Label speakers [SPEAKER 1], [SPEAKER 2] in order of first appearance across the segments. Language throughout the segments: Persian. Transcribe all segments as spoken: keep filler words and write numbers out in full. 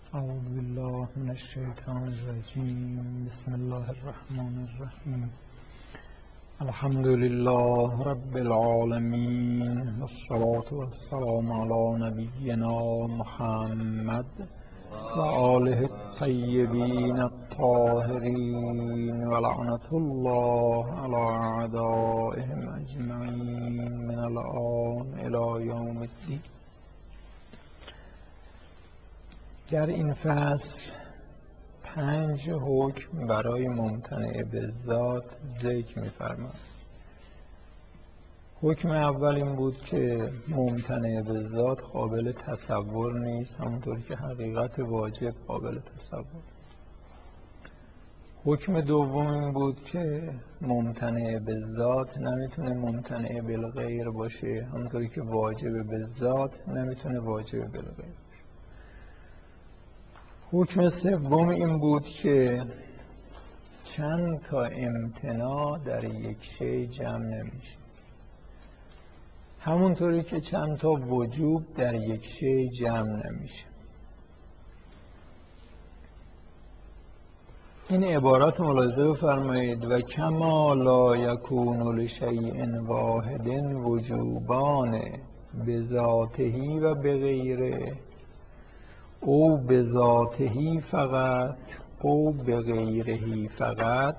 [SPEAKER 1] اعوذ بالله من الشیطان الرجیم. بسم الله الرحمن الرحیم. الحمد لله رب العالمین، والصلاة والسلام علی نبینا محمد و آله الطیبین الطاهرین و لعنة الله علی اعدائهم اجمعین من الآن الی یوم الدین. در این فصل پنج حکم برای ممتنع بالذات ذکر می‌فرماید. حکم اول این بود که ممتنع بالذات قابل تصور نیست، همونطور که حقیقت واجب قابل تصور. حکم دوم این بود که ممتنع بالذات نمیتونه ممتنع بالغیر باشه، همونطور که واجب بالذات نمیتونه واجب بالغیر. حکم سوم این بود که چند تا امتناع در یک شی جمع نمیشه، همونطوری که چند تا وجوب در یک شی جمع نمیشه. این عبارات ملاحظه بفرمایید: و کما لا یکون لشیء واحد وجوبان بذاته و بغیره او بذاته فقط او بغیره فقط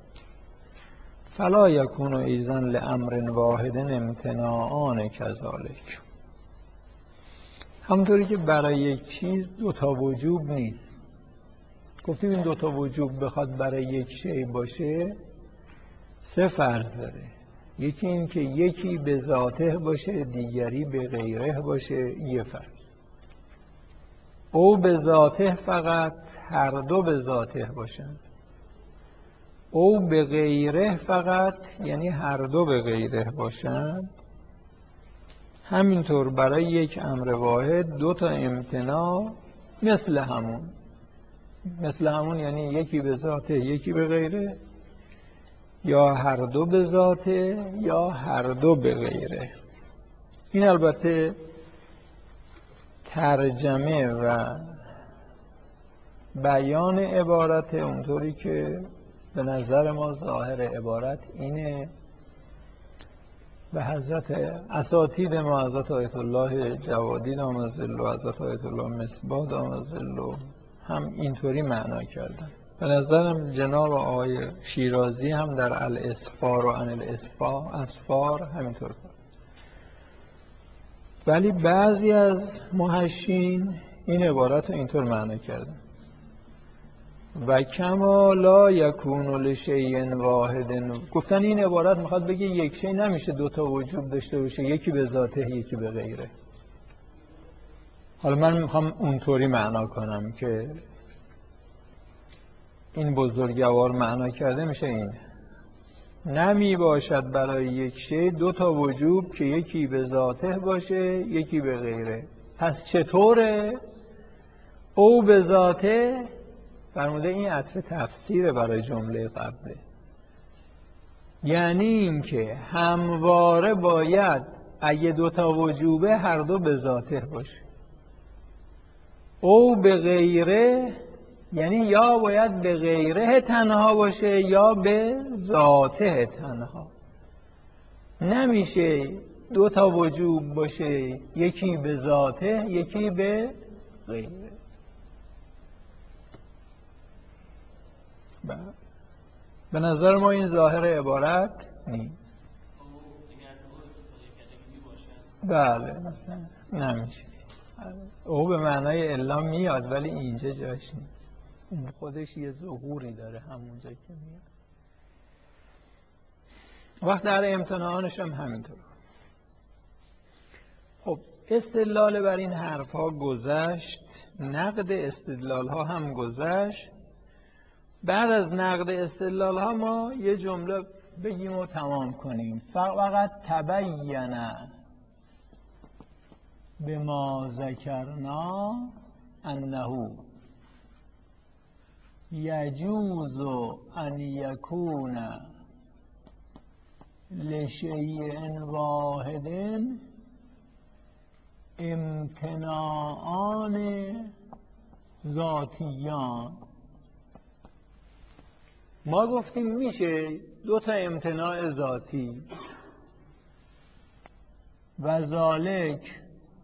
[SPEAKER 1] فلا یکون ایضا لامر واحد امتناعان کذالک. همونطوری که برای یک چیز دوتا وجوب نیست. گفتیم این دوتا وجوب بخواد برای یک شی باشه سه فرض داره. یکی این که یکی به ذاته باشه، دیگری به غیره باشه، یه فرض. او به ذاته فقط، هر دو به ذاته باشن. او به غیره فقط، یعنی هر دو به غیره باشن. همینطور برای یک امر واحد دو تا امتناع مثل همون مثل همون یعنی یکی به ذاته یکی به غیره، یا هر دو به ذاته یا هر دو به غیره. این البته ترجمه و بیان عبارت اونطوری که به نظر ما ظاهر عبارت اینه. به حضرت اساتید ما، حضرت آیت الله جوادی دام الظل و حضرت آیت الله مصباح دام الظل هم اینطوری معنا کردن. به نظرم جناب آقای شیرازی هم در الاسفار و عن الاسفار همینطور کرد. ولی بعضی از محشین این عبارت رو اینطور معنا کردن: و کما لا یکون لشیء واحد. گفتن این عبارت میخواد بگه یک شی نمیشه دو تا وجوب داشته باشه، یکی به ذاته یکی به غیره. حالا من میخوام اونطوری معنا کنم که این بزرگوار معنا کرده میشه این: نمی باشد برای یک شی دو تا وجوب که یکی به ذاته باشه یکی به غیره. پس چطوره؟ او به ذاته فرموده این عطف تفسیره برای جمله قبله، یعنی این که همواره باید اگه دو تا وجوبه هر دو به ذاته باشه. او به غیره یعنی یا باید به غیره تنها باشه یا به ذاته تنها. نمیشه دو تا وجوب باشه یکی به ذاته یکی به غیره. به نظر ما این ظاهر عبارت نیست. بله مثلا نمیشه. او به معنای الا میاد ولی اینجا جاش نیست. اون خودش یه ظهوری داره همونجا که میاد. وقت در امتناعانش هم همینطور. خب استدلال بر این حرف ها گذشت، نقد استدلال ها هم گذشت. بعد از نقد استدلال ها ما یه جمله بگیم و تمام کنیم: فقط تبین بما ذکرنا انه یجوز ان یکون لشیء واحد امتناعان ذاتیان. ما گفتیم میشه دو تا امتناع ذاتی و ذالک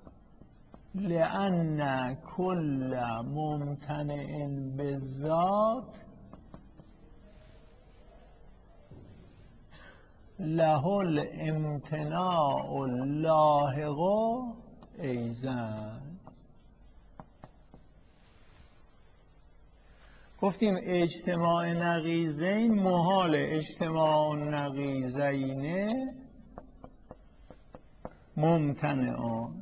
[SPEAKER 1] لأن کل ممتنع بالذات له الامتناع اللاحق ایضا. گفتیم اجتماع نقیضین محال اجتماع نقیضین ممتنعان.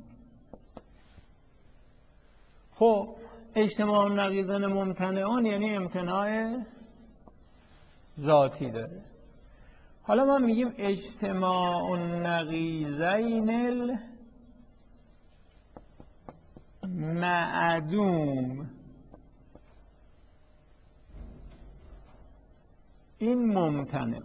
[SPEAKER 1] خب اجتماع نقیضین ممتنعان یعنی امتناع ذاتی داره. حالا ما میگیم اجتماع نقیضین المعدوم این ممتنع.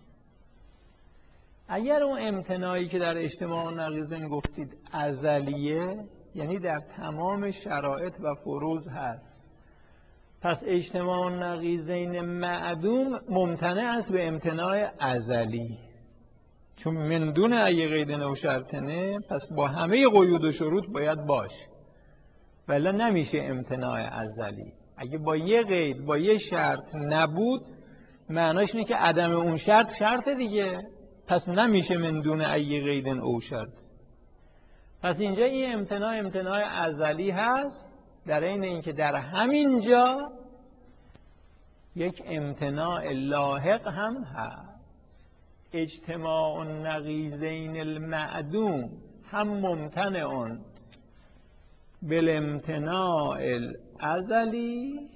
[SPEAKER 1] اگر اون امتناعی که در اجتماع نقیضین گفتید ازلیه، یعنی در تمام شرایط و فروض هست، پس اجتماع نقیضین معدوم ممتنع است به امتناع ازلی، چون من دون ای قید و شرطنه، پس با همه قیود و شروط باید باشه، ولی نمیشه امتناع ازلی. اگه با یه قید با یه شرط نبود، معناش اینه که عدم اون شرط شرط دیگه، پس نمیشه من دون ای قید او شرط. پس اینجا این امتناع امتناع ازلی هست، در این اینکه در همین جا یک امتناع لاحق هم هست. اجتماع نقیضین المعدوم هم ممتنع بالامتناع الازلی،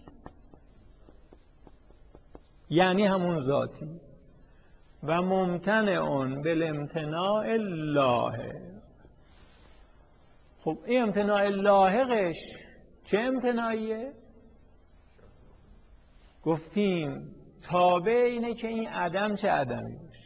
[SPEAKER 1] یعنی همون ذاتی، و ممتنع بالامتناع اللاحق. خب این امتناع لاحقش چه امتناعیه؟ گفتیم تابع اینه که این عدم چه عدمی باشه.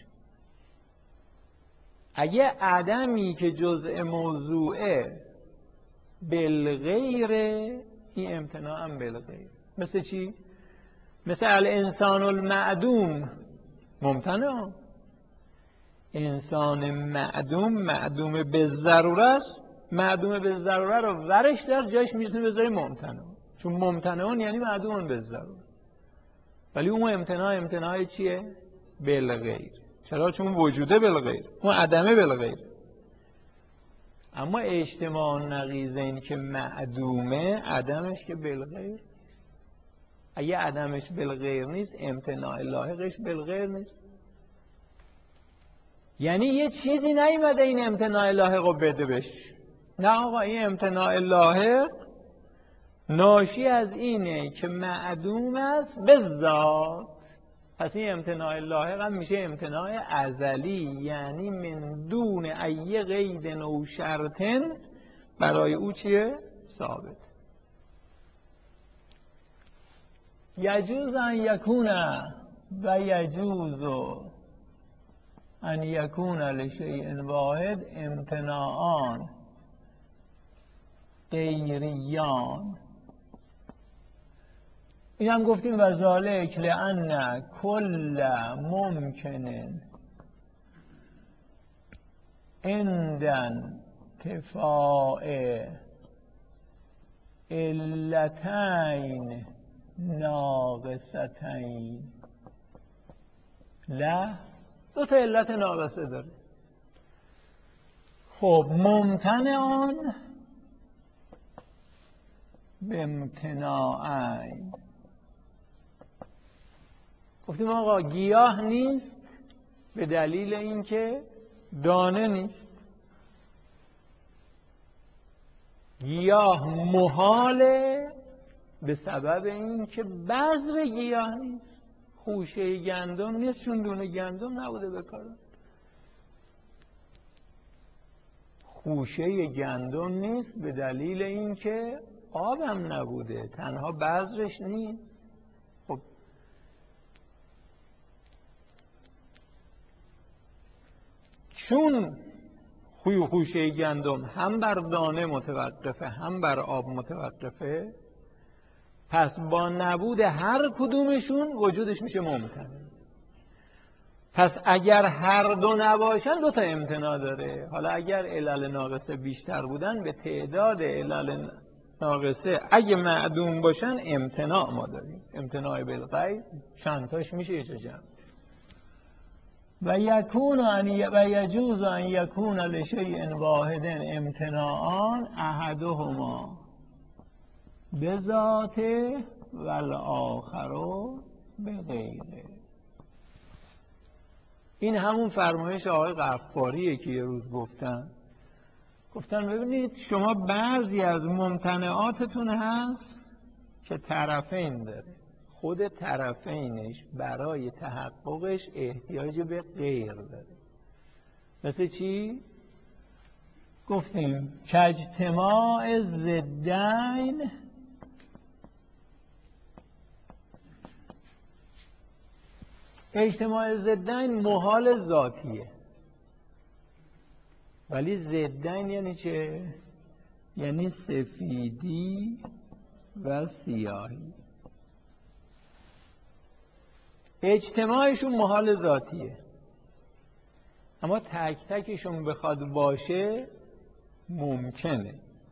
[SPEAKER 1] اگه عدمی که جزء موضوعه بالغیر، این امتناع هم بالغیر. مثل چی؟ مثل الانسان المعدوم ممتنع. انسان معدوم معدوم به ضروره است، معدوم به ضروره رو ورش در جایش میتونه بذاری ممتنع، چون ممتنعون یعنی معدوم به ضروره. ولی اون امتناع امتناع چیه؟ بالغیر. چرا؟ چون وجوده بالغیر، اون عدمه بالغیر. اما اجتماع نقیضین که معدومه، عدمش که بالغیر. اگه عدمش بالغیر نیست، امتناع لاحقش بالغیر نیست. یعنی یه چیزی نیومده این امتناع لاحق رو بده بش. نه آقا، این امتناع لاحق ناشی از اینه که معدوم است به ذات. پس این امتناع لاحق هم میشه امتناع ازلی، یعنی من دون ای قید او شرطن، برای او چیه؟ ثابت. یجوز ان یکون و یجوز ان یکون لشیء واحد امتناعان غیریان. این هم گفتیم و ذالک لأن کل ممکن عند انتفاء علتین ناقصتین. لا، دو تا علت ناقصه داره. خب ممتنعان به امتناعین. گفتیم آقا گیاه نیست به دلیل اینکه دانه نیست. گیاه محاله به سبب اینکه بذر گیاه نیست. خوشه گندم نیست چون دونه گندم نبوده بکارن. خوشه گندم نیست به دلیل اینکه آبم نبوده، تنها بذرش نیست. خب چون خوی خوشه گندم هم بر دانه متوقفه هم بر آب متوقفه، پس با نبود هر کدومشون وجودش میشه ممتنع. پس اگر هر دو نباشن دو تا امتناع داره. حالا اگر علل ناقصه بیشتر بودن به تعداد علل ناقصه اگه معدوم باشن امتناع ما داریم. امتناع بالغیب چند تاش میشه یه جمع. و یکون ان و یجوز ان یکون لشیء واحد امتناعان احدهما بذاته و الاخر بغیره. این همون فرمایش آقای غفاریه که یه روز گفتن گفتن ببینید شما بعضی از ممتنعاتتون هست که طرفین داره، خود طرفینش برای تحققش احتیاج به غیر داره. مثل چی؟ گفتیم که اجتماع ضدین اجتماع ضدین محال ذاتیه، ولی ضدین یعنی چه؟ یعنی سفیدی و سیاهی. اجتماعشون محال ذاتیه، اما تک تکشون بخواد باشه ممکنه.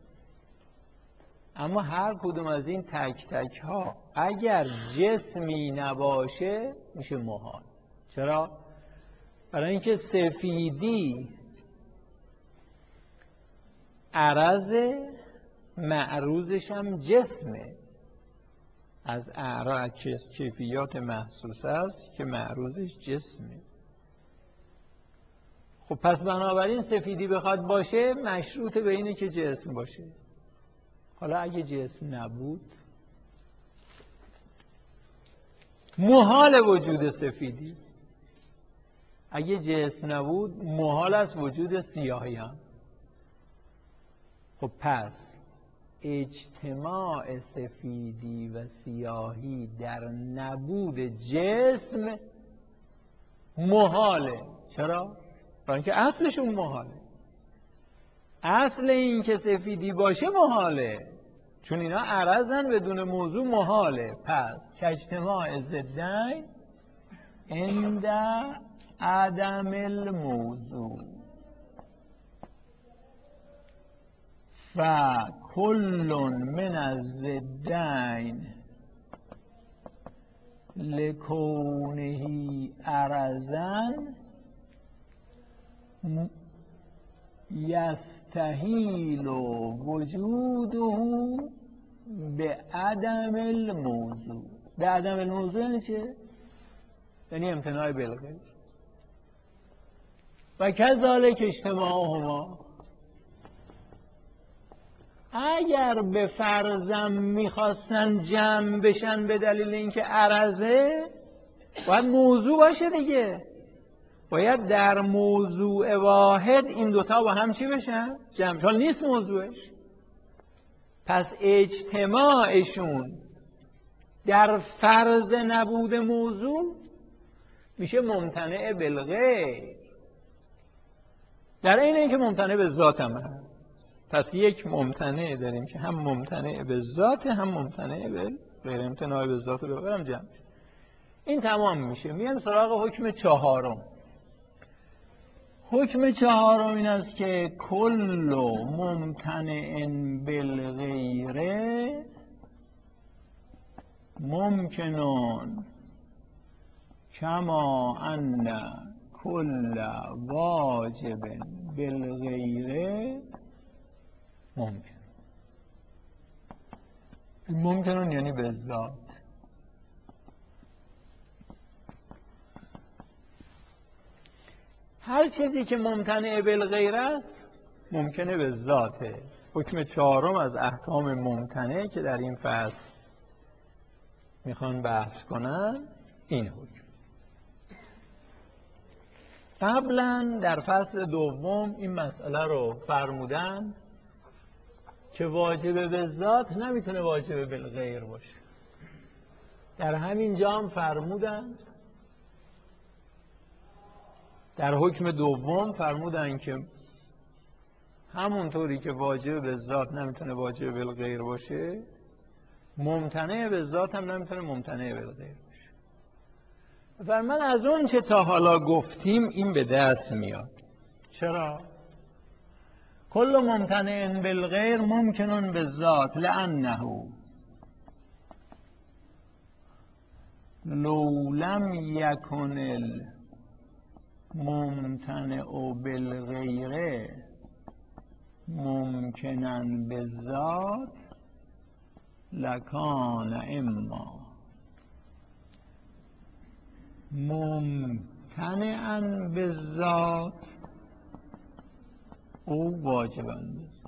[SPEAKER 1] اما هر کدوم از این تک تک ها اگر جسمی نباشه میشه محال. چرا؟ برای اینکه سفیدی عرض معروضش هم جسمه، از اعراض کیفیات محسوس است که معروضش جسمه. خب پس بنابراین سفیدی بخواد باشه مشروط به اینه که جسم باشه. حالا اگه جسم نبود محال وجود سفیدی، اگه جسم نبود محال است وجود سیاهی هم. خب پس اجتماع سفیدی و سیاهی در نبود جسم محاله. چرا؟ برای اینکه اصلشون محاله. اصل این که سفیدی باشه محاله، چون اینا عرضن بدون موضوع محاله. پس که اجتماع ضدین عند عدم الموضوع فکل من الضدین لکونه عرضا یستحیل وجوده به عدم الموضوع. به عدم الموضوع یعنی چه؟ یعنی امتناع بالغیب. و کذالک اجتماعهما، اگر به فرضم میخواستن جمع بشن به دلیل اینکه عرضه باید موضوع باشه دیگه، باید در موضوع واحد این دوتا با هم چی بشن؟ جمع. حال نیست موضوعش. پس اجتماعشون در فرض نبود موضوع میشه ممتنع بالغیر، در این اینکه ممتنع به ذات هم هست. پس یک ممتنع داریم که هم ممتنع به ذات هم ممتنع به غیر. امتناع به ذات رو ببرم جمع. این تمام میشه. میام سراغ حکم چهارم. حکم چهارم این است که کل ممتنع بالغیر ممکنون کما ان کل واجب بالغیر ممکن. ممکنون یعنی به ذات. هر چیزی که ممتنع بالغیر است ممکنه به ذاته. حکم چهارم از احکام ممتنع که در این فصل میخوان بحث کنن این حکم. قبلا در فصل دوم این مسئله رو فرمودن که واجب به ذات نمیتونه واجب بالغیر باشه. در همین جا هم فرمودن، در حکم دوم فرمودن که همونطوری که واجب به ذات نمیتونه واجب بالغیر باشه، ممتنع به ذات هم نمیتونه ممتنع به غیر باشه. و من از اون چه تا حالا گفتیم این به دست میاد. چرا؟ کل ممتنع بالغیر ممکن بالذات لانه لو لم یکن الممتنع بالغیر ممکنا بالذات لکان اما ممتنعا بالذات او واجبا.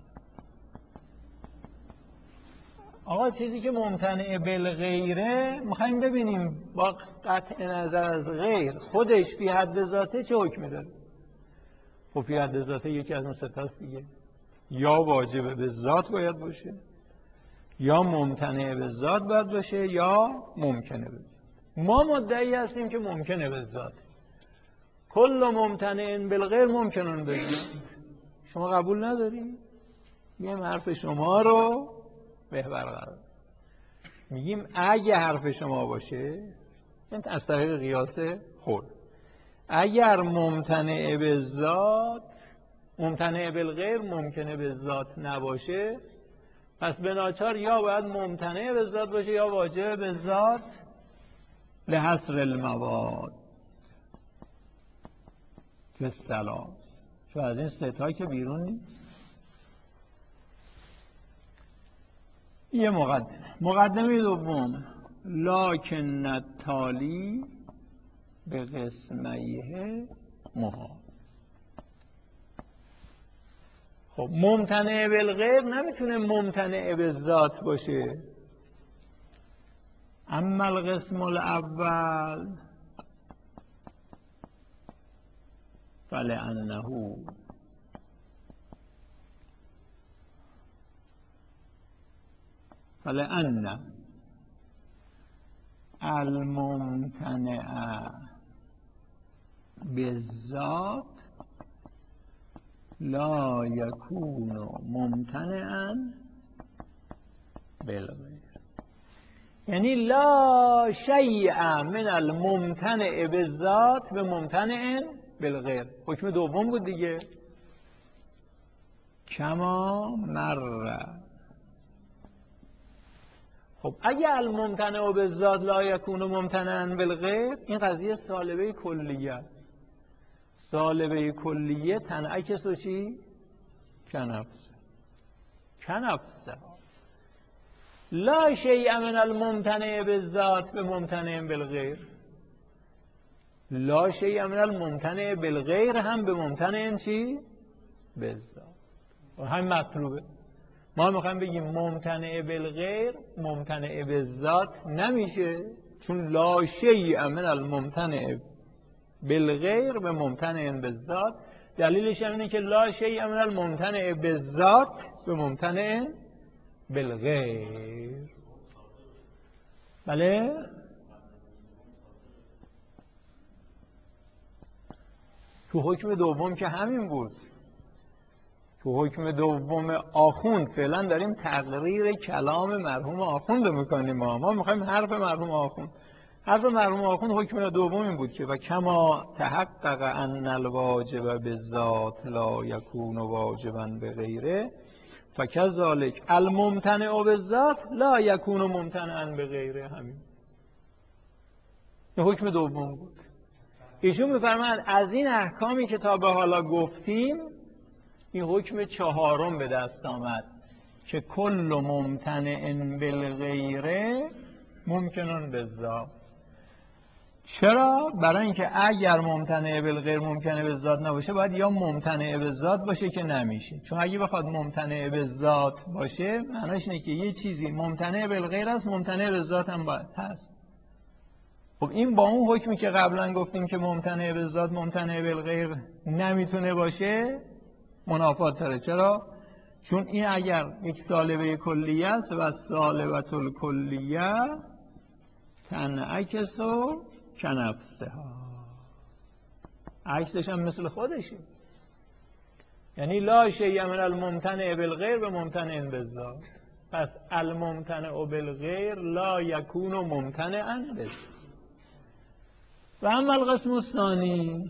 [SPEAKER 1] آقا چیزی که ممتنع بالغیره میخوایم ببینیم با قطع نظر از غیر خودش فی حد ذاته چه حکمی داره. خب فی حد ذاته یکی از اون ستاست دیگه، یا واجب به ذات باید باشه، یا ممتنع به ذات باید باشه، یا ممکنه به ذات. ما مدعی هستیم که ممکنه به ذات. کل ممتنع بالغیر ممکنه به ذات. شما قبول نداری؟ میگیم حرف شما رو بهبر قرار میگیم اگه حرف شما باشه، این از طریق قیاس خود، اگر ممتنع به ذات ممتنع بالغیر ممکنه به ذات نباشه، پس به ناچار یا باید ممتنع به ذات باشه یا واجب به ذات لحصر المواد فی الثلاث. چون از این سه تا که بیرون نیست. یه مقدمه مقدمه دوم لکن التالی به قسمیه محال. خب ممتنع بالغیر نمیتونه ممتنع به ذات باشه. اما القسم الاول فلانه فلان الممتنع بالذات لا یکون ممتنعا بالغیر. یعنی لا شیء من الممتنع بالذات به ممتنع بالغیر. حکم دوم بود دیگه. کما مر. خب اگه الممتنع بالذات لا یکون ممتنعا بالغیر، این قضیه سالبه کلیه است. سالبه کلیه تنعکس و چی؟ کنفس کنفس لا شیء من الممتنع بالذات به ممتنع بالغیر. لا شیء من الممتنع بالغیر هم به ممتنع چی؟ بالذات. و هم مطلوبه. ما میخوایم بگیم ممتنع بالغیر ممتنع بالذات نمیشه، چون لا شیء من الممتنع بالغیر به ممتنع بالذات. دلیلش اینه که لا شیء من الممتنع بالذات به ممتنع بالغیر. بله؟ تو حکم دوم که همین بود. تو حکم دوم آخوند فعلا داریم تقریر کلام مرحوم آخوند میکنیم. ما ما میخوایم حرف مرحوم آخوند. حرف مرحوم آخوند حکم دوم این بود که و کما تحقق ان الواجب بالذات لا یکون واجبا بغیره فکذالک الممتنع بالذات لا یکون ممتنعا بغیره. همین این حکم دوم بود. ایشون میفرماید از این احکامی که تا به حالا گفتیم این حکم چهارم به دست آمد که کل ممتنع بالغیره ممکنن بالذات. چرا؟ برای اینکه اگر ممتنع بالغیر ممکنه بالذات نباشه باید یا ممتنع بالذات باشه که نمیشه. چون اگه بخواد ممتنع بالذات باشه معناش اینه که یه چیزی ممتنع بالغیر است ممتنع بالذات هم باید هست. خب این با اون حکمی که قبلا گفتیم که ممتنع بالذات ممتنع بالغیر نمیتونه باشه منافات داره. چرا؟ چون این اگر یک سالبه کلیه است و سالبه الکلیه تنعکس و کنفسه ها، عکسش هم مثل خودشه. یعنی لا شیء من الممتنع بالغیر به ممتنع بالذات. پس الممتنع بالغیر لا یکون ممتنعا به. و اما القسم الثانی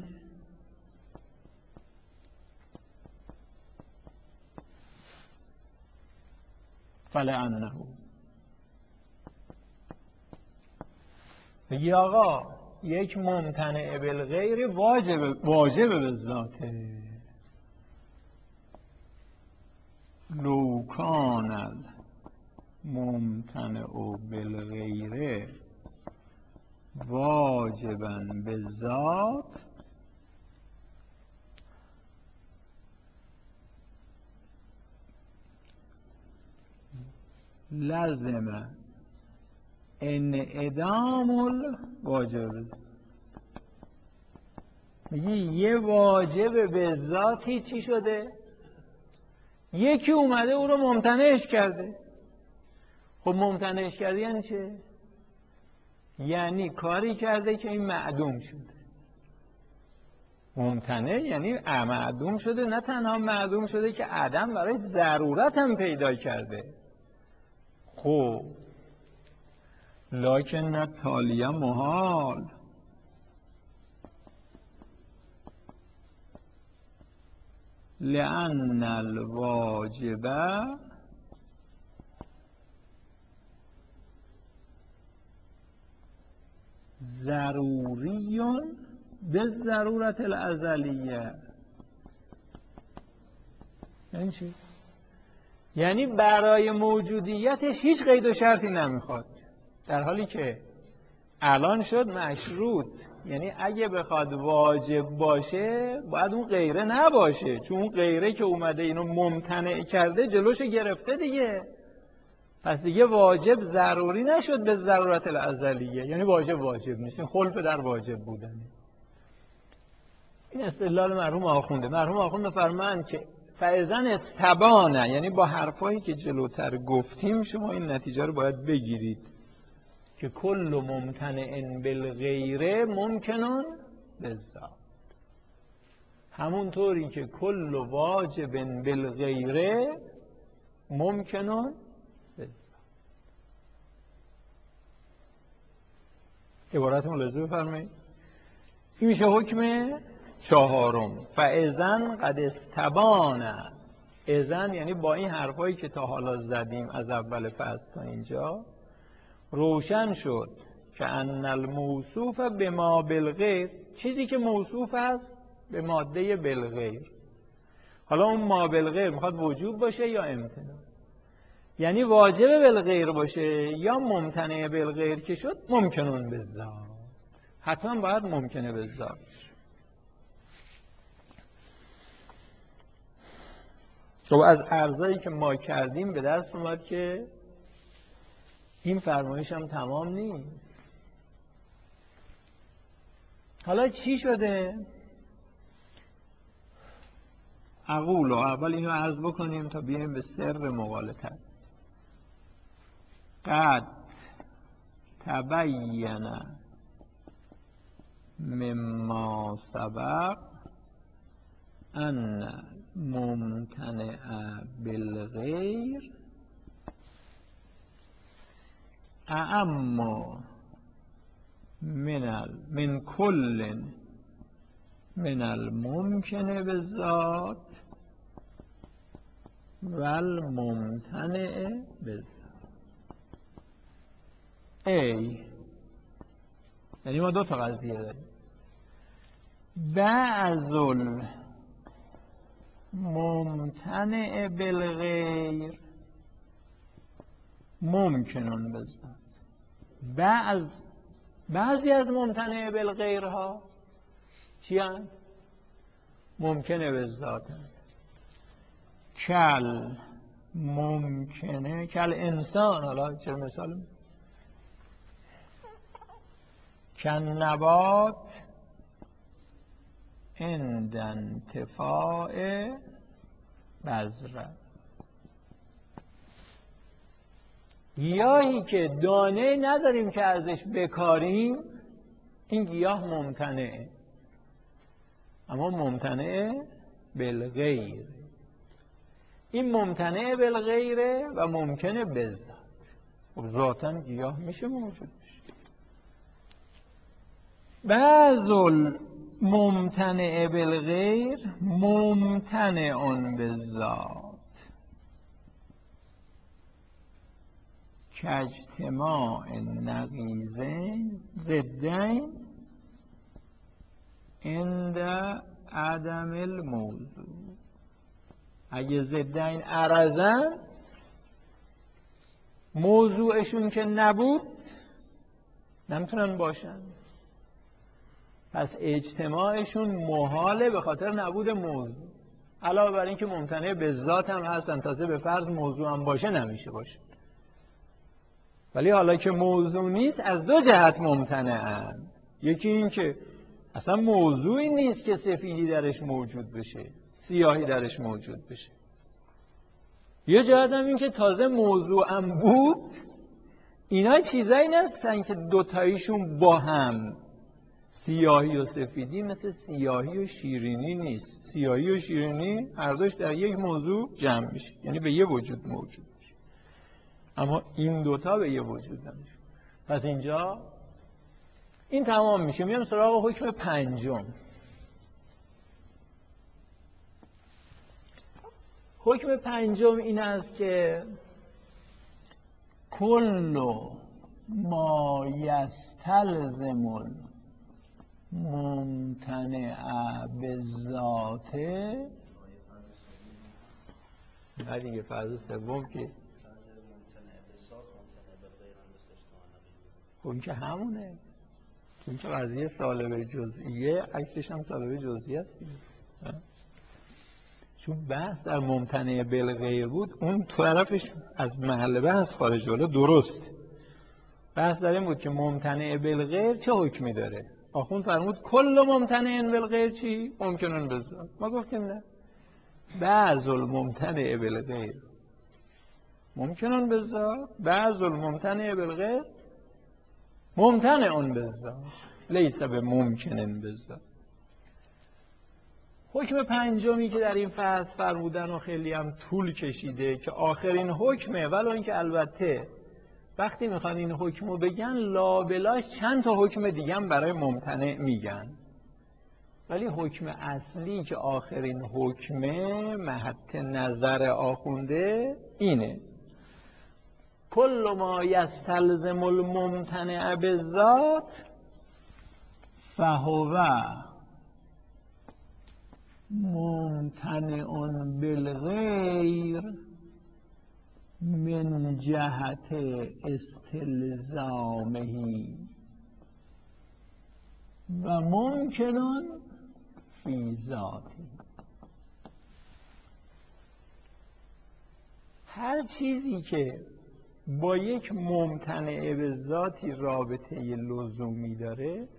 [SPEAKER 1] فلعنه، بگی آقا یک ممتنع بالغیر واجب واجب به ذاته. لو کان الممتنع بالغیر واجبا بالذات لازم انعدام الواجب. میگی یه واجب به ذاتی چی شده؟ یکی اومده او رو ممتنعش کرده. خب ممتنعش کرده یعنی چه؟ یعنی کاری کرده که این معدوم شده. ممتنع یعنی معدوم شده، نه تنها معدوم شده که عدم برای ضرورت هم پیدا کرده. خب لکن التالیه محال، لأن الواجب ضروری به ضرورت الازلیه. یعنی چی؟ یعنی برای موجودیتش هیچ قید و شرطی نمیخواد، در حالی که الان شد مشروط. یعنی اگه بخواد واجب باشه باید اون غیره نباشه، چون اون غیره که اومده اینو ممتنع کرده جلوشو گرفته دیگه. پس دیگه واجب ضروری نشد به ضرورت الازلیه، یعنی واجب واجب نیست، خلف در واجب بودن. این استدلال مرحوم آخونده. مرحوم آخونده فرمایند که فاذا استبانه، یعنی با حرفایی که جلوتر گفتیم شما این نتیجه رو باید بگیرید که کل ممتنع بالغیره ممکنون بالذات، همونطوری که کل واجب بالغیره ممکنون بالذات. عبارت ملاحظه بفرمایید. این میشه حکم چهارم. فاذا قد استبانه. اذن یعنی با این حرفایی که تا حالا زدیم از اول فصل تا اینجا روشن شد که ان الموصوف به ما بالغیر، چیزی که موصوف است به ماده بالغیر. حالا اون ما بالغیر میخواد وجوب باشه یا امتناع، یعنی واجب بالغیر باشه یا ممتنع بالغیر که شد ممکنون بالذات. حتما باید ممکنه بالذات. خب از عرضایی که ما کردیم به دست اومد که این فرمایش هم تمام نیست. حالا چی شده؟ اقول اول اینو عرض بکنیم تا بیایم به سر مغالطه. قد تبین مما سبق ان ممتنع بالغیر اما من ال من کل من الممکن بالذات و الممتنع بالذات. ای یعنی ما دو تا قضیه داریم. بعض الممتنع بالغیر ممکنون بالذات. بعض بعضی از ممتنع بالغیرها چی هست؟ ممکنه بالذات. کل ممکنه کل انسان، حالا چه مثال؟ کن نبات عند انتفاع بذره. گیاهی که دانه نداریم که ازش بکاریم این گیاه ممتنعه، اما ممتنع بالغیر. این ممتنع بالغیره و ممکنه بالذات. خب ذاتاً گیاه میشه موجود بشه. بعض الممتنع بالغیر ممتنع بالذات کاجتماع نقیضین ضدین عند عدم الموضوع. اگه ضدین عرضن، موضوعشون که نبود نمیتونن باشن، پس اجتماعشون محاله به خاطر نبود موضوع. علاوه بر این که ممتنع به ذات هم هستن، تازه به فرض موضوع هم باشه نمیشه باشه. ولی حالا که موضوع نیست از دو جهت ممتنعن. یکی این که اصلا موضوعی نیست که سفیدی درش موجود بشه، سیاهی درش موجود بشه. یه جهت هم این که تازه موضوع هم بود، اینا چیزایی نیستن که دوتاییشون با هم، سیاهی و سفیدی مثل سیاهی و شیرینی نیست. سیاهی و شیرینی هر دوش در یک موضوع جمع میشه، یعنی به یه وجود موجود میشه، اما این دوتا به یه وجود نمیشه. پس اینجا این تمام میشه. میام سراغ حکم پنجم. حکم پنجم این است که کل ما یستلزم ممتنع بالذات. نه دیگه فرض سوم که خب این که همونه، چون که قضیه سالب جزئیه عکسش هم سالب جزئی است دیگه. چون بحث در ممتنع بالغیر بود، اون طرفش از محل بحث خارج شده. درست بحث در این بود که ممتنع بالغیر چه حکمی داره. آخوند فرمود کل ممتنع بالغیر چی؟ ممکنن بالذات. ما گفتیم نه، بعض الممتنع بالغیر ممکنن بالذات، بعض الممتنع بالغیر ممتنع بالذات لیس بممکن بالذات. حکم پنجمی که در این فصل فرمودن و خیلی هم طول کشیده که آخرین حکمه، ولو اینکه البته وقتی میخوان این حکمو بگن لابلاش چند تا حکم دیگه هم برای ممتنع میگن، ولی حکم اصلی که آخرین حکمه محط نظر آخونده اینه: کل ما یستلزم الممتنع بالذات فهو ممتنع بالغیر من جهت استلزامه و ممکن فی ذاته. هر چیزی که با یک ممتنع به ذاتی رابطه لزومی داره،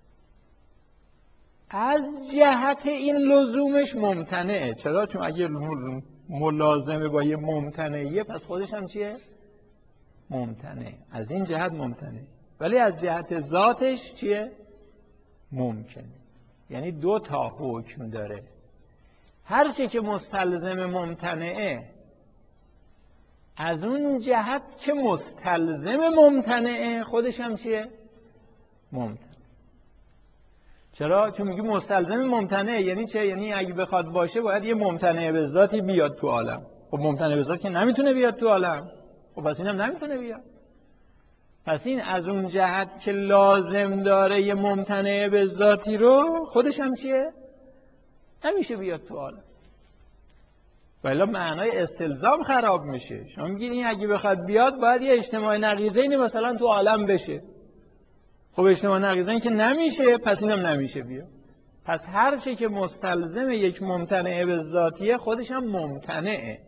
[SPEAKER 1] از جهت این لزومش ممتنعه. چرا؟ چون اگه ملازمه با یه ممتنعیه پس خودش هم چیه؟ ممتنع. از این جهت ممتنع، ولی از جهت ذاتش چیه؟ ممکنه. یعنی دو تا حکم داره. هر چی که مستلزم ممتنعه، از اون جهت که مستلزم ممتنعه خودش هم چیه؟ ممتنع. چرا؟ چون میگه مستلزم ممتنعه یعنی چه؟ یعنی اگه بخواد باشه باید یه ممتنع به ذاتی بیاد تو عالم. خب ممتنع به ذات که نمیتونه بیاد تو عالم، خب پس اینم نمیتونه بیاد. پس این از اون جهت که لازم داره یه ممتنع به ذاتی رو، خودش هم چیه؟ نمیشه بیاد تو عالم. ولی معنای استلزام خراب میشه. شما میگید این اگه بخواد بیاد باید یه اجتماع نقیضین مثلا تو عالم بشه. خب اجتماع نقیضین که نمیشه، پس اینم نمیشه بیاد. پس هر چی که مستلزم یک ممتنع به ذاتیه خودش هم ممتنعه.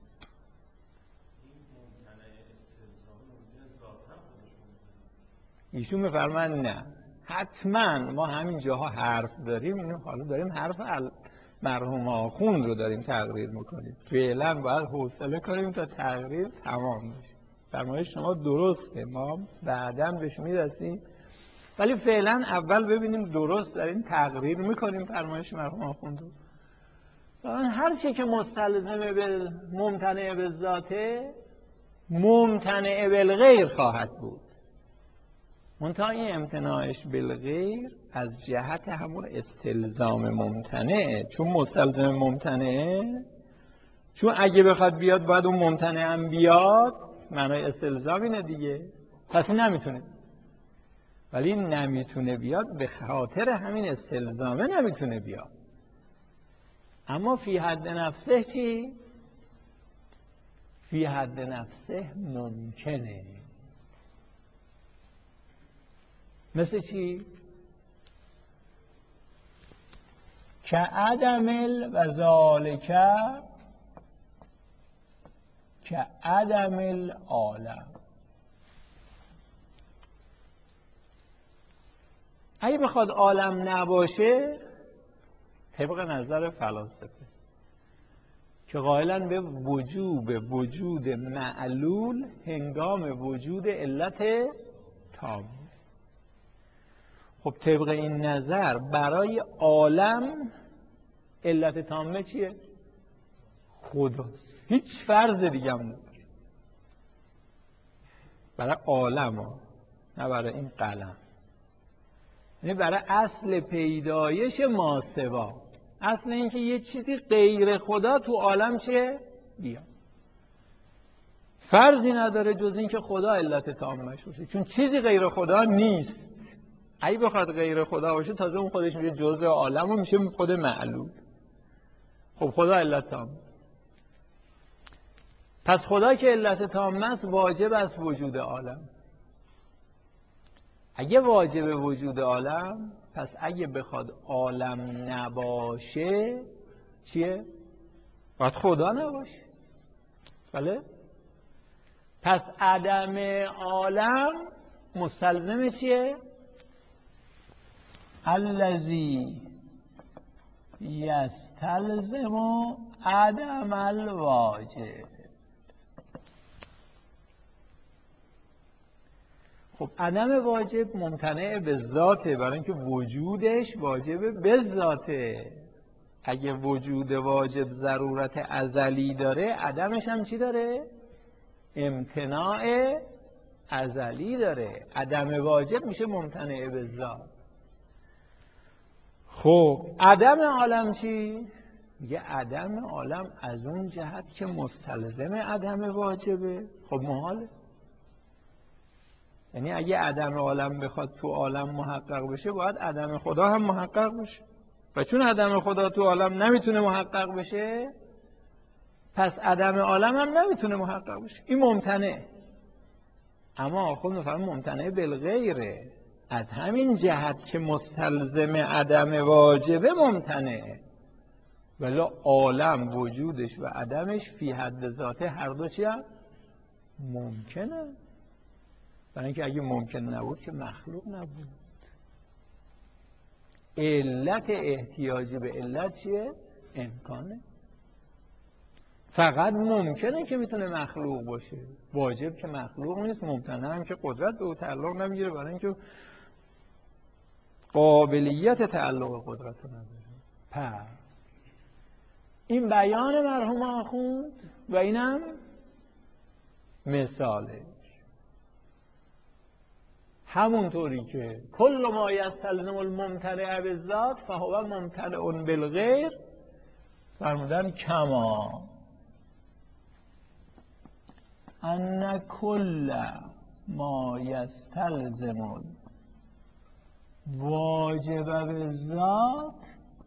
[SPEAKER 1] ایشون میفرمان نه، حتما ما همین جاها حرف داریم، اینو حالا داریم حرف مرحوم آخوند رو داریم تقریر میکنیم. فعلا باید حوصله کنیم تا تقریر تمام بشه. فرمایش شما درسته، ما بعداً بهش میرسیم، ولی فعلا اول ببینیم درست داریم تقریر میکنیم فرمایش مرحوم آخوند رو. هر چی که مستلزم به ممتنع به ذاته ممتنع بالغیر خواهد بود. منتها این امتناعش بالغیر از جهت همون استلزام ممتنعه، چون مستلزم ممتنعه، چون اگه بخواد بیاد باید اون ممتنع هم بیاد، معنای استلزام اینه دیگه، پس نمیتونه. ولی نمیتونه بیاد به خاطر همین استلزامه نمیتونه بیاد. اما فی حد نفسه چی؟ فی حد نفسه ممکنه. مثل چی؟ که عدم و ذالک که عدم العالم. اگه بخواد عالم نباشه، طبق نظر فلاسفه که قائلن به وجوب وجود معلول هنگام وجود علت تام. خب طبق این نظر برای عالم علت تامه چیه؟ خداست. هیچ فرض دیگه هم نداره برای عالم ها، نه برای این قلم. یعنی برای اصل پیدایش ماسوا، اصل این که یه چیزی غیر خدا تو عالم چیه؟ بیا. فرضی نداره جز این که خدا علت تامش باشه، چون چیزی غیر خدا نیست. اگه بخواد غیر خدا باشه تازه اون خودش میشه جزء عالم و میشه خود معلول. خب خدا علت تام، پس خدا که علت تام است واجب است وجود عالم. اگه واجب وجود عالم، پس اگه بخواد عالم نباشه چیه؟ باید خدا نباشه. بله؟ پس عدم عالم مستلزم چیه؟ الذی یستلزم عدم الواجب. خب عدم واجب ممتنع به ذاته، برای اینکه وجودش واجب به ذاته. اگه وجود واجب ضرورت ازلی داره، عدمش هم چی داره؟ امتناع ازلی داره. عدم واجب میشه ممتنع به ذات. خب عدم عالم چی؟ میگه عدم عالم از اون جهت که مستلزم عدم واجبه. خب محاله. یعنی اگه عدم عالم بخواد تو عالم محقق بشه، باید عدم خدا هم محقق بشه. و چون عدم خدا تو عالم نمیتونه محقق بشه، پس عدم عالم هم نمیتونه محقق بشه. این ممتنع. اما خود میفهمه ممتنع بالغیره. از همین جهت که مستلزم عدم واجبه ممتنع. ولی عالم وجودش و عدمش فی حد ذاته هر دو چی هم ممکنه. برای اینکه اگه ممکن نبود که مخلوق نبود. علت احتیاجی به علت چیه؟ امکانه. فقط ممکنه که میتونه مخلوق باشه، واجب که مخلوق نیست. ممتنع هم که قدرت به او تعلق نمیگیره، برای اینکه قابلیت تعلق قدرت رو نداره. پس این بیان مرحوم آخوند و اینم مثاله. همونطوری که کل ما یستلزم الممتنع بالذات فهو ممتنع بالغیر، فرمودن کما ان کل ما یستلزم واجب بالذات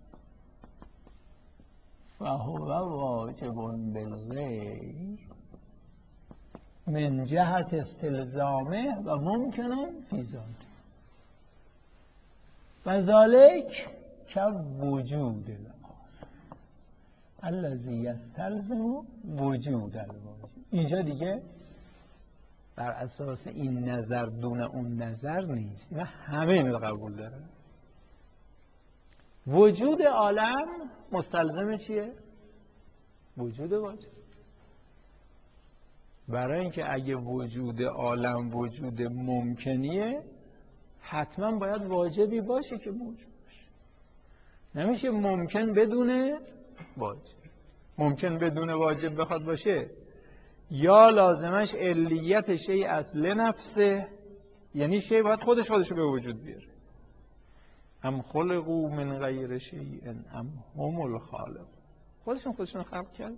[SPEAKER 1] فهو واجب بالغیر من جهت استلزامه و ممکنن فی ذات و ذالک که وجود الذی یستلزم وجود الواجب. اینجا دیگه بر اساس این نظر دون اون نظر نیست و همه این قبول داره. وجود عالم مستلزم چیه؟ وجود واجب. برای اینکه اگه وجود عالم وجود ممکنیه، حتما باید واجبی باشه که موجود باشه. نمیشه ممکن بدون واجب. ممکن بدون واجب بخواد باشه، یا لازمش علیت شیء اصل نفسه، یعنی شیء باید خودش خودش رو به وجود بیاره. ام خلقوا من غیر شیء ام هم الخالق، خودشون خودشون خلق کرد.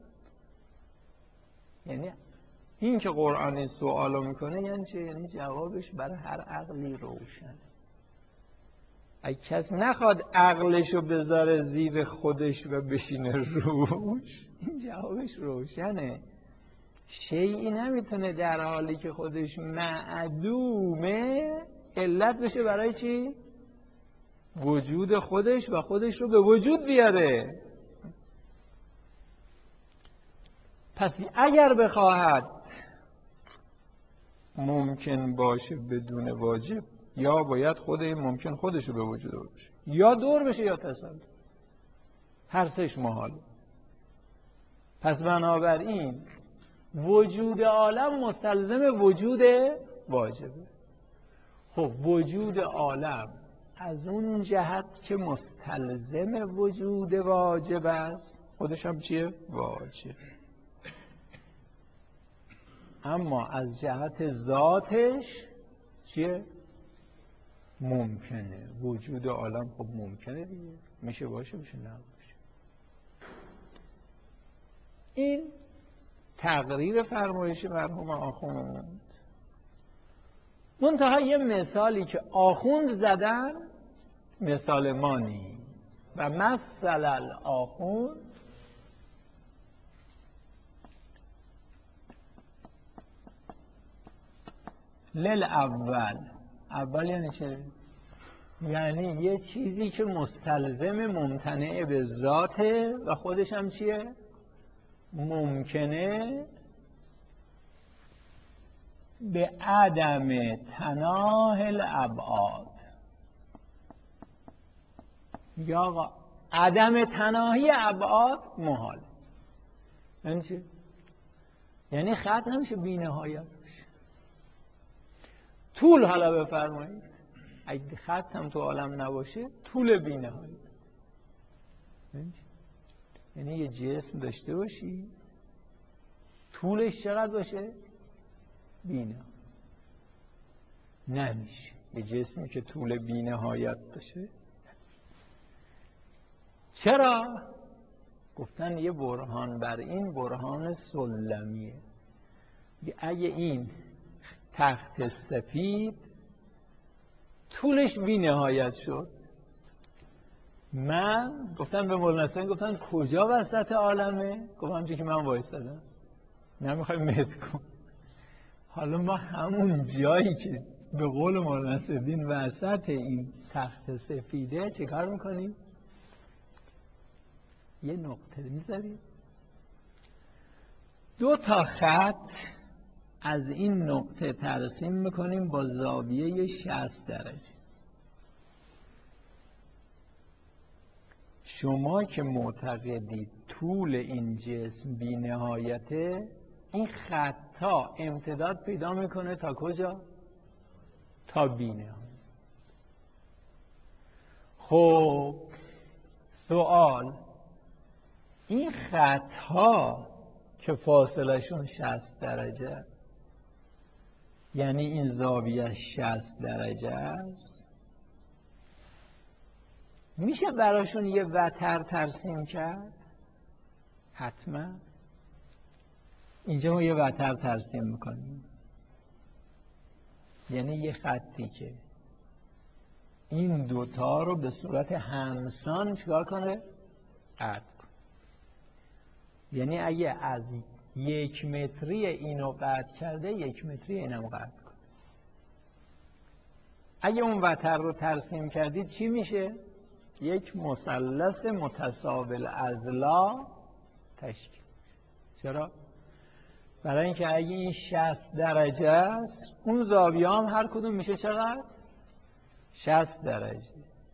[SPEAKER 1] یعنی این که قرآن این سوالو میکنه یعنی چه؟ یعنی جوابش برای هر عقلی روشنه. اگه کس نخواد عقلشو بذاره زیر خودش و بشینه روش، این جوابش روشنه. شیئی نمیتونه در حالی که خودش معدومه علت بشه برای چی؟ وجود خودش و خودش رو به وجود بیاره. پس اگر بخواهد ممکن باشه بدون واجب، یا باید خود این ممکن خودش رو به وجود باشه، یا دور بشه یا تصادف، هر سهش محاله. پس بنابراین وجود عالم مستلزم وجود واجبه. خب وجود عالم از اون جهت که مستلزم وجود واجب است، خودش هم چیه؟ واجب. اما از جهت ذاتش چیه؟ ممکنه. وجود عالم خب ممکنه دیگه، میشه باشه میشه نباشه. این تقریر فرمایش مرحوم آخوند. منتها یه مثالی که آخوند زدن مثال ما نیست و مثل آخوند للاول. اول یعنی چه؟ یعنی یه چیزی که مستلزم ممتنع به ذاته و خودش هم چیه؟ ممکنه به عدم تناهی الابعاد. یا آقا عدم تناهی ابعاد محال. یعنی چی؟ یعنی خط نمیشه بی نهایت باشه. طول حالا بفرمایید، اگه خط هم تو عالم نباشه طول بی نهایت. یعنی یه جسم داشته باشی طولش چقدر باشه؟ بی نهایت. نمیشه یه جسمی که طول بی نهایت باشه. چرا؟ گفتن یه برهان بر این برهان سلمیه. اگه این تخت سفید طولش بی نهایت شد، من گفتن به مولانا نصرانی، گفتن کجا وسط عالمه؟ گفتم همچه که من وایستادم، نمیخوای مد کن. حالا ما همون جایی که به قول مولانا نصرالدین وسط این تخت سفیده چه کار میکنیم؟ یه نقطه میذاریم، دو تا خط از این نقطه ترسیم میکنیم با زاویه شصت درجه. شما که معتقدید طول این جسم بی نهایته، این خطا امتداد پیدا میکنه تا کجا؟ تا بی نهایت. خب سوال، این خطها که فاصله شون شصت درجه، یعنی این زاویه شصت درجه است، میشه براشون یه وتر ترسیم کرد؟ حتما. اینجا ما یه وتر ترسیم میکنیم، یعنی یه خطی که این دوتا رو به صورت همسان چکار کنه؟ قطع کنه. یعنی اگه از یک متری اینو قطع کرده، یک متری اینم قطع کنه. اگه اون وتر رو ترسیم کردید چی میشه؟ یک مثلث متساوی الاضلاع تشکیل. چرا؟ برای اینکه اگه این شصت درجه است، اون زاویه هم هر کدوم میشه چقدر؟ شصت درجه.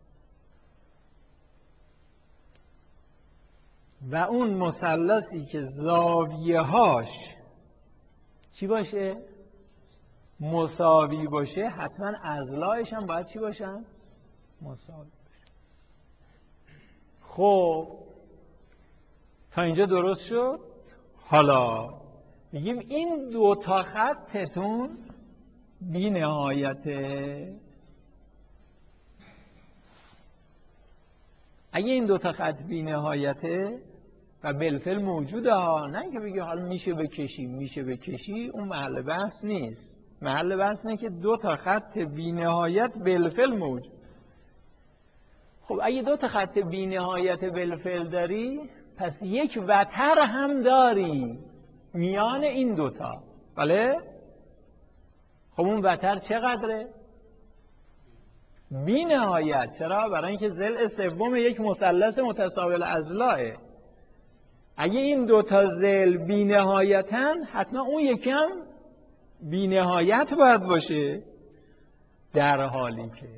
[SPEAKER 1] و اون مثلثی که زاویه هاش چی باشه؟ مساوی باشه، حتما اضلاعش هم باید چی باشن؟ مساوی باشه. خب تا اینجا درست شد؟ حالا میگیم این دو تا خطتون بی نهایته. اگه این دو تا خط بی نهایته و بالفعل موجوده ها، نه اینکه بگی حالا میشه بکشی میشه بکشی، اون محل بحث نیست. محل بحث اینه که دو تا خط بی نهایت بالفعل موجود. خب اگه دو تا خط بی نهایت بالفعل داری، پس یک وتر هم داری میان این دوتا، بله؟ خب اون وتر چقدره؟ بی نهایت. چرا؟ برای اینکه ضلع سوم یک مثلث متساوی الاضلاعه. اگه این دوتا ضلع بی نهایتن، حتما اون یکی هم بی نهایت باید باشه، در حالی که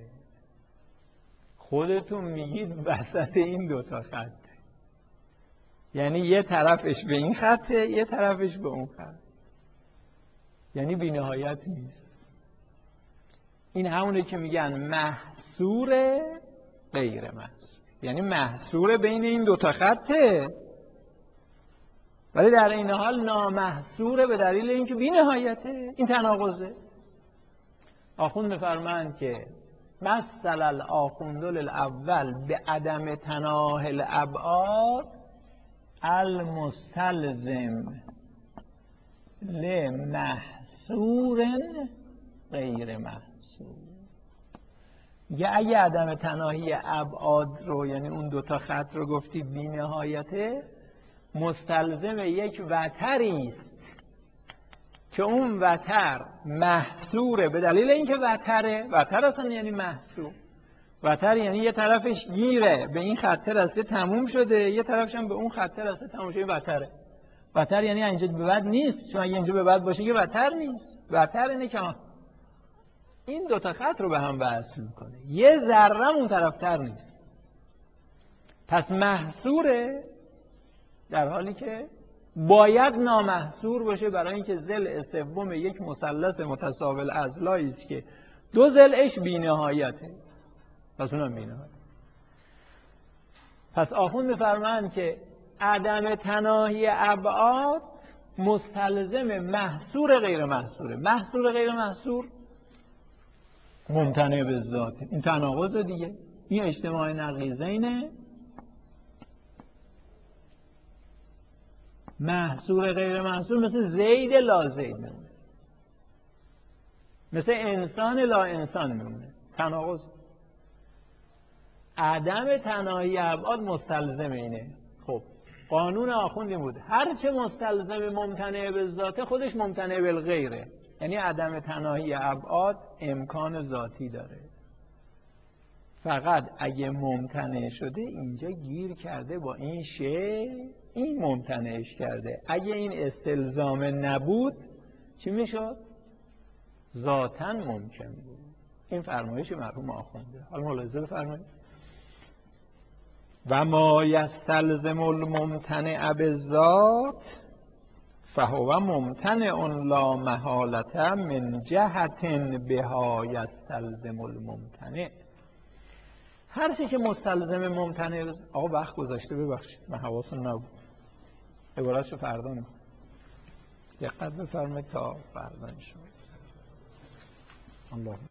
[SPEAKER 1] خودتون میگید وسط این دوتا خط، یعنی یه طرفش به این خطه یه طرفش به اون خط، یعنی بی نهایت نیست. این همونه که میگن محصور غیر محصور، یعنی محصور بین این دوتا خطه ولی در این حال نامحصوره به دلیل اینکه بی نهایته. این تناقضه. آخوند میفرمایند که مثل الاخوند الاول به عدم تناهی الابعاد المستلزم لمحصور غیر محصور. یه اگه عدم تناهی ابعاد رو، یعنی اون دوتا خط رو گفتی بی نهایته، مستلزم یک وتری است که اون وتر محصوره به دلیل اینکه وتره. وتر اصلا یعنی محصور. وتر یعنی یه طرفش گیره به این خط رسته تموم شده، یه طرفش هم به اون خط رسته تموم شده. وتره. وتر یعنی اینجا به بعد نیست، چون اگه اینجا به بعد باشه که وتر نیست. وتر اینه که این دوتا خط رو به هم وصل میکنه، یه ذره اون طرفتر نیست، پس محصوره، در حالی که باید نامحصور باشه برای اینکه ضلع سوم یک مثلث متساوی الاضلاع است که دو ضلعش بی‌نهایته، پس اونم بی‌نهایت. پس آخوند می‌فرمایند که عدم تناهی ابعاد مستلزم محصور غیر محصوره. محصور غیر محصور ممتنع به ذاته. این تناقض دیگه. این اجتماع نقیضینه. محصور غیر محصور مثل زید لا زید میمونه، مثل انسان لا انسان میمونه. تناقض. عدم تناهی ابعاد مستلزم اینه. خب قانون آخوندی بود هرچه مستلزم ممتنع به ذاته خودش ممتنع بالغیره، یعنی عدم تناهی ابعاد امکان ذاتی داره، فقط اگه ممتنع شده اینجا گیر کرده با این شی، این ممتنعش کرده. اگه این استلزام نبود چی میشد؟ ذاتاً ممکن بود. این فرمایش مرحوم آخونده. حالا ملاحظه بفرمایید. و ما یستلزم الممتنع بالذات فهو ممتنع لا محالة من جهت بها یستلزم الممتنع. هر چی که مستلزم ممتنع. آقا وقت گذاشته، ببخشید من حواسم نبود، عبارتشو فردا میخونم. دقت بفرمایید تا فردا انشاءالله. الله